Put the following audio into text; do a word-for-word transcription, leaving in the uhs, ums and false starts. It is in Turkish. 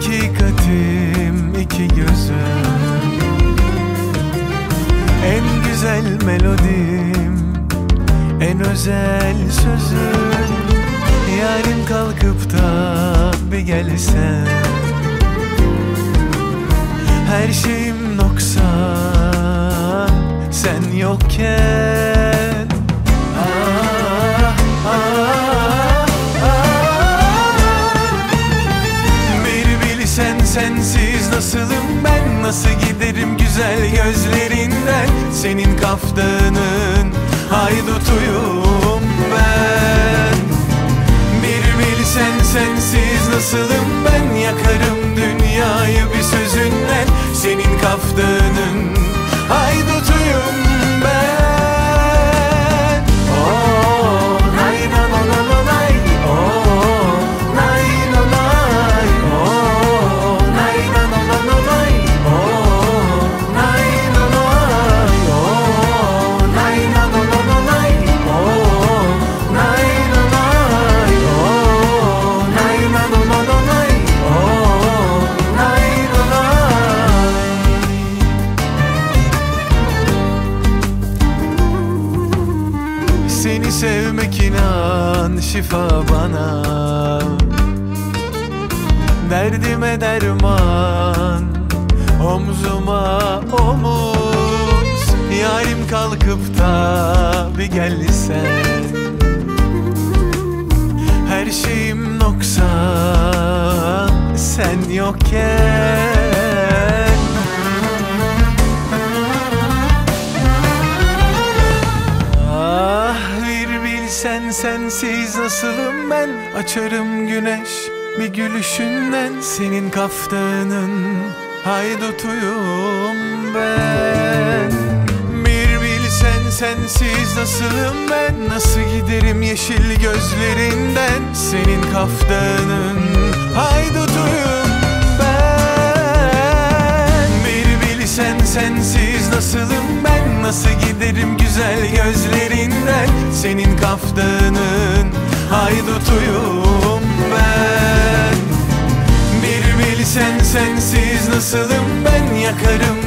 hakikatim, iki gözüm, en güzel melodim, en özel sözüm. Yarim kalkıp da bir gelsen, her şeyim noksan sen yokken. Ah, ah, ah. Bir bilsen sensiz nasılım ben, nasıl giderim güzel gözlerinden. Senin kaftanın haydutuyum ben. Bir bilsen sensiz nasılım ben, yakarım dünyayı bir sözünden. Senin kaftanın haydutuyum ben. Oh, nay na na na na nay. Oh, nay na nay. Oh, nay na na na na nay. Oh, nay na nay. Oh, nay na na na na nay. Oh, nay na nay. Oh, nay na na na na nay. Oh, nay na nay. Seni sevmek inan şifa bana, derdime derman, omzuma omuz. Yarim kalkıp da bir gelsen, her şeyim noksan sen yokken. Ah, bir bilsen sensiz nasılım ben, açarım güneş bir gülüşünden. Senin kaftanın haydutuyum ben. Bir bilsen sensiz nasılım ben, nasıl giderim yeşil gözlerinden. Senin kaftanın haydutuyum ben. Bir bilsen sensiz nasılım ben, nasıl giderim güzel gözlerinden. Senin kaftanın haydutuyum ben. Bir bilsen sensiz nasılım ben, yakarım